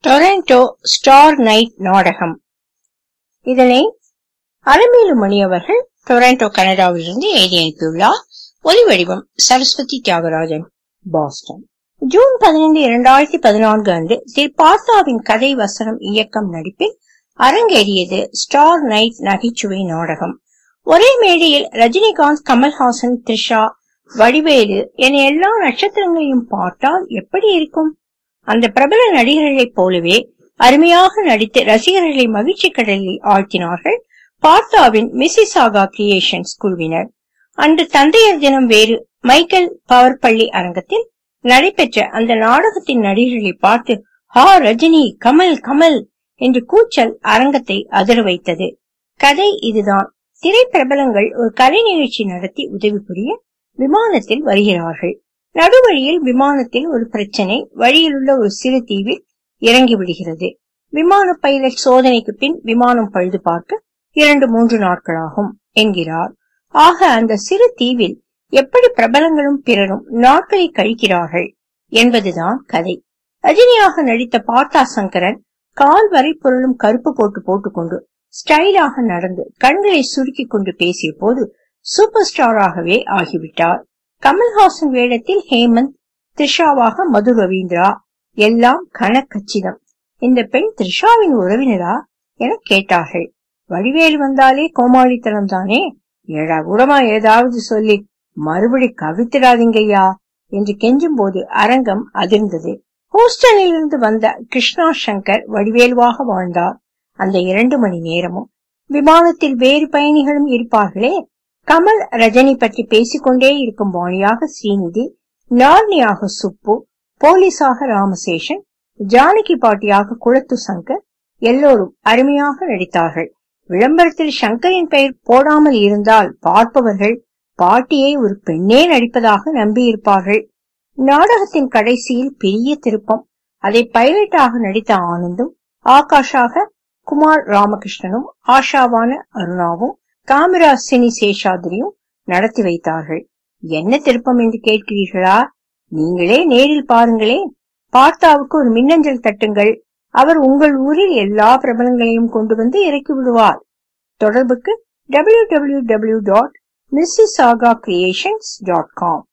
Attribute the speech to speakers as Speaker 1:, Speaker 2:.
Speaker 1: Toronto star night நாடகம். இதனை அலமேலு மணி அவர்கள் டொரண்டோ கனடாவிலிருந்து எழுதி அனுப்பியுள்ளார். ஒலி வடிவம் சரஸ்வதி தியாகராஜன், பாஸ்டன். ஜூன் 15, 2014 அன்று திரு பார்த்தாவின் கதை வசனம் இயக்கம் நடிப்பில் அரங்கேறியது ஸ்டார் நைட் நகைச்சுவை நாடகம். ஒரே மேடையில் ரஜினிகாந்த், கமல்ஹாசன், த்ரிஷா, வடிவேலு என எல்லா நட்சத்திரங்களையும் பார்த்தால் எப்படி இருக்கும்? அந்த பிரபல நடிகர்களைப் போலவே அருமையாக நடித்து ரசிகர்களை மகிழ்ச்சி கடலில் ஆழ்த்தினார்கள் பார்த்தாவின் மிசிசாகா கிரியேஷன்ஸ் குழுவினர். அன்று தந்தையர் தினம் வேறு மைக்கேல் பவர் பள்ளி அரங்கத்தில் நடைபெற்ற அந்த நாடகத்தின் நடிகர்களை பார்த்து ஹா ரஜினி, கமல் கமல் என்று கூச்சல் அரங்கத்தை அதிர வைத்தது. கதை இதுதான். திரைப்பிரபலங்கள் ஒரு கலை நிகழ்ச்சி நடத்தி உதவி புரிய விமானத்தில் வருகிறார்கள். நடுவழியில் விமானத்தில் ஒரு பிரச்சனை. வழியில் உள்ள ஒரு சிறு தீவில் இறங்கி விடுகிறது. விமான பைலட் சோதனைக்கு பின் விமானம் பழுது பார்க்க 2-3 நாட்களாகும் என்கிறார். ஆக அந்த சிறு தீவில் எப்படி பிரபலங்களும் பிறரும் நாட்களை கழிக்கிறார்கள் என்பதுதான் கதை. ரஜினியாக நடித்த பார்த்தா சங்கரன் கால் வரை பொருளும் கருப்பு கோட்டு போட்டுக்கொண்டு ஸ்டைலாக நடந்து கண்களை சுருக்கி கொண்டு பேசிய போது சூப்பர் ஸ்டாராகவே ஆகிவிட்டார். கமல்ஹாசன் வேடத்தில் ஹேமந்த், த்ரிஷாவாக மது ரவீந்திரா. எல்லாம் கணக்கச்சிதம். இந்த பெண் த்ரிஷாவின் உறவினரா என கேட்டார்கள். வடிவேல் வந்தாலே கோமாளித்தனம் தானே, ஏடா கூடமா ஏதாவது சொல்லி மறுபடி கவித்திராதீங்கய்யா என்று கெஞ்சும் போது அரங்கம் அதிர்ந்தது. ஹூஸ்டனிலிருந்து வந்த கிருஷ்ணா சங்கர் வடிவேலுவாக வாழ்ந்தார். அந்த 2 மணி நேரமும் விமானத்தில் வேறு பயணிகளும் இருப்பார்களே. கமல், ரஜினி பற்றி பேசிக்கொண்டே இருக்கும் பாணியாக ஸ்ரீநிதி, நார்னியாக சுப்பு, போலீஸாக ராமசேஷன், ஜானகி பாட்டியாக குளத்து சங்கர் எல்லோரும் அருமையாக நடித்தார்கள். விளம்பரத்தில் சங்கரின் பெயர் போடாமல் இருந்தால் பார்ப்பவர்கள் பாட்டியை ஒரு பெண்ணே நடிப்பதாக நம்பியிருப்பார்கள். நாடகத்தின் கடைசியில் பெரிய திருப்பம். அதை பைலட்டாக நடித்த ஆனந்தும், ஆகாஷாக குமார் ராமகிருஷ்ணனும், ஆஷாவான அருணாவும், காமிரா சினி சேஷாதிரியும் நடத்தி வைத்தார்கள். என்ன திருப்பம் என்று கேட்கிறீர்களா? நீங்களே நேரில் பாருங்களேன். பார்த்தாவுக்கு ஒரு மின்னஞ்சல் தட்டுங்கள். அவர் உங்கள் ஊரில் எல்லா பிரபலங்களையும் கொண்டு வந்து இறக்கி விடுவார். தொடர்புக்கு www.mississagacreations.com